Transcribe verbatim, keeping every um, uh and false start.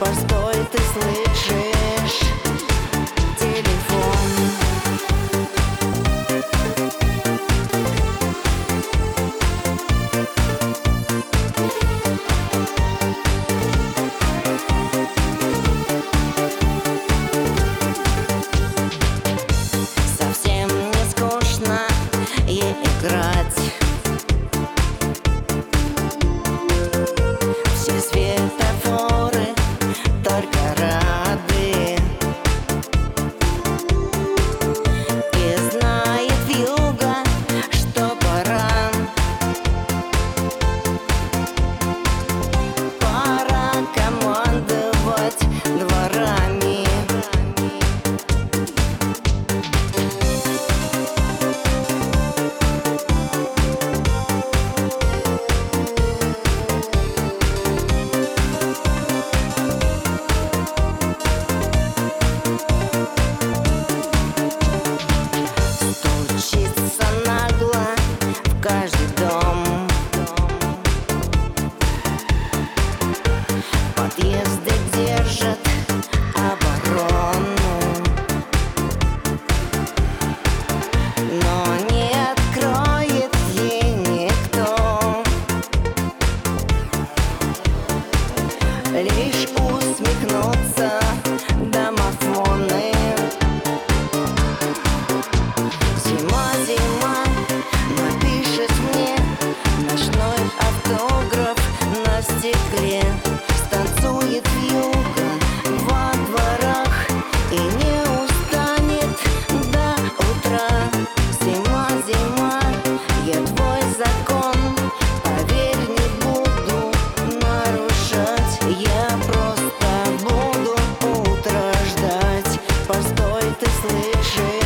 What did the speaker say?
Постой, ты слышишь телефон? Совсем не скучно ей играть. Все светофоры только рады, и знает вьюга, что пора. Пора командовать дворами. Стучится нагло в каждый дом. Подъезды держат оборону, но не откроет ей никто. Лишь усмехнутся домофоны. Зима, зима, напишет мне ночной автограф на стекле. Станцует вьюга во дворах и не устанет до утра. Зима, зима, я твой закон, поверь, не буду нарушать. Я просто буду утро ждать. Постой, ты слышишь?